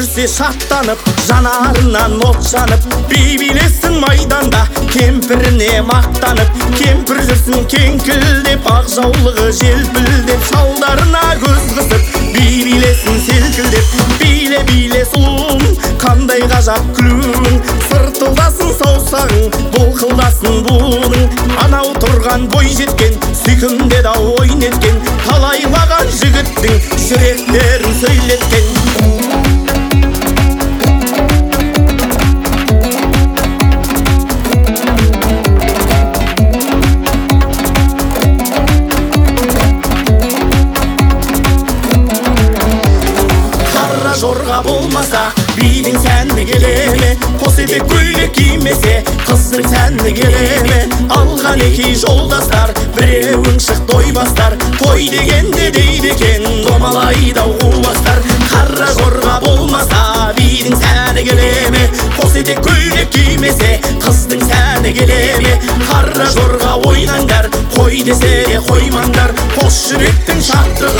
көрсе шаттанып, жанарынан от жанып, би билесін майданда кемпіріне мақтанып, кемпір жүрсін кеңкілдеп, ақ жаулығы желпілдеп, шалдарына көз қысып, би билесін селкілдеп. Биле биле сұлуым, қандай ғажап күлуің, сыртылдасын саусағың, бұлқылдасын буының. Анау тұрған бой жеткен, сүйкімде да ойын еткен, талайлаған жігіттің жүректерін сөйлеткен. Қара жорға болмаса, бидің сәні келеме, қос етек көйлек кимесе, қыздың сәні келеме. Алған екі жолдастар, біреуің шық тойбастар, той дегенде дейді екен, домалайды ау қубастар. Қара жорға болмаса, бидің сәні келеме, қос етек көйлек кимесе, қыздың сәні келеме. Қара жорға ойнаңдар, қой десе де қоймаңдар, қос жүректің шаттығы